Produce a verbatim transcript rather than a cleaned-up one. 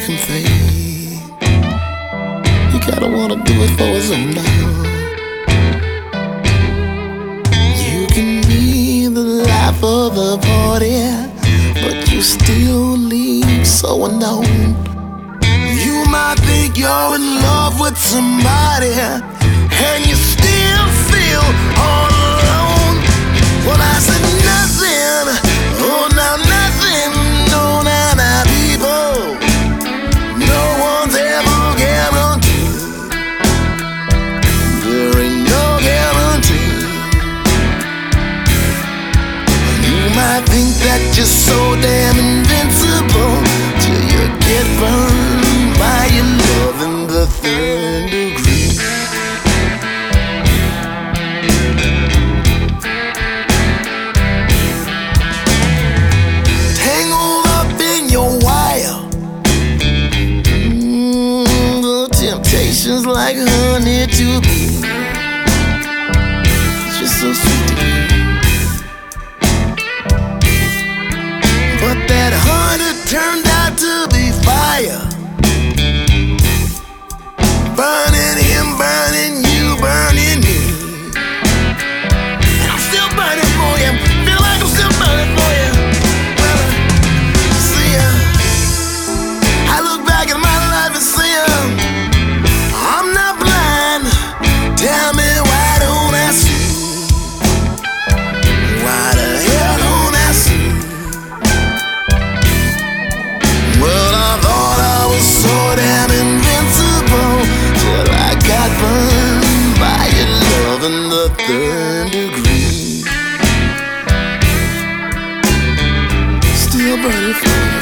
make him think. You gotta wanna do it for his own love. You can be the life of the party, but you still leave so unknown. You might think you're in love with somebody, and you still feel all alone. Well, I said nothing, oh now nothing, no, now, now, people. No one's ever guaranteed. There ain't no guarantee. You might think that you're so damn invincible till you get burned by your love in the third degree. Tangled up in your wire, mm, the temptation's like honey to be. It's just so sweet to me. But that honey turned out to be fire, burning him, burning you, burning me. And I'm still burning for you. Feel like I'm still burning for you. Well, see ya. I look back at my life and see ya. I'm not blind. Tell me, why don't I see? Why the hell don't I see? Well, I thought I was so damn invincible till I got burned by your love in the third degree. Still burning for you.